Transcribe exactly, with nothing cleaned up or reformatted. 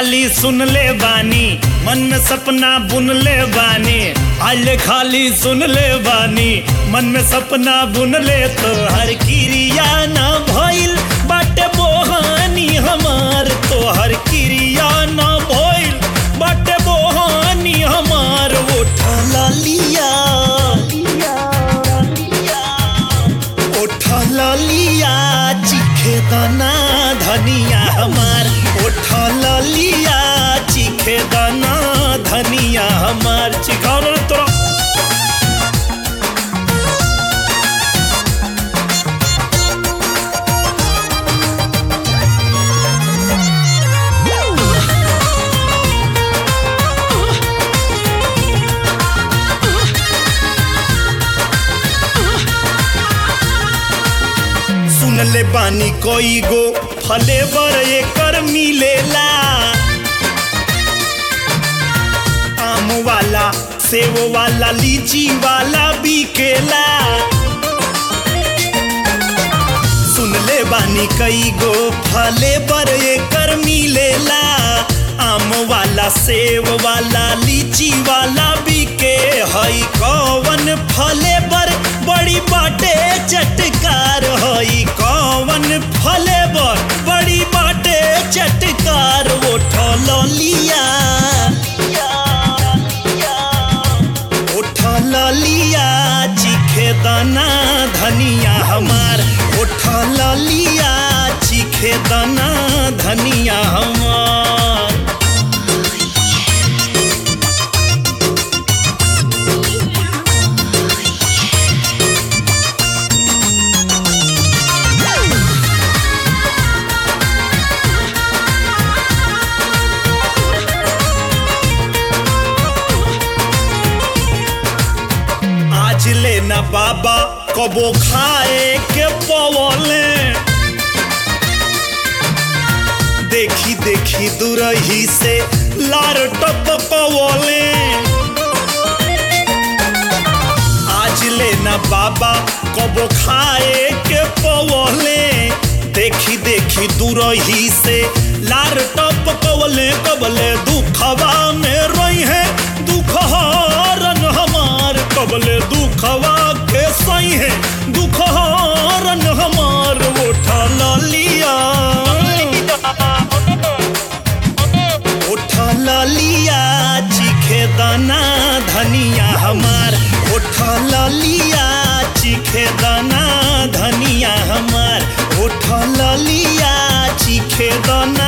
खाली सुन ले बानी, मन में सपना बुन ले बानी। आइले खाली सुन ले बानी, मन में सपना बुन ले। तो हर क्रिया ना भइल बाटे बोहानी हमार, तो हर क्रिया ना भइल बाटे बोहानी हमार। उठा लालिया उठा लालिया चीखे दाना धनिया हमार। उठा लालिया चीखे दाना धनिया हमार। चिखाओ ना तोरा। सुन ले बानी कोई गो फले बर एकर मिलेला। आम वाला, सेव वाला, लीची वाला बिकेला। सुन ले बानी कई गो फले बर एकर मिलेला। आम वाला, सेव वाला, लीची वाला बिके। हई कौन फले बर बड़ी बाटे चटकार। हई कौन फले बर बड़ी बाटे चटकार। उठा लालिया उठा लालिया चीखे दाना धनिया हमार। उठा लालिया चीखे दाना धनिया हमार। आज लेना बाबा कबो खाए के पवले। देखी देखी दूरही से लार टपकवले। आज लेना बाबा कबो खाए के पवले। देखी देखी दूरही से लार टपकवले। कबले दुखवा में रही है दुख हरन हमार। कबले दुखवा के सही है दुख हरन हमार। उठा लालिया उठा लालिया चीखे दाना धनिया हमार। उठा लालिया चीखे दाना धनिया हमार। उठा लालिया चीखे दाना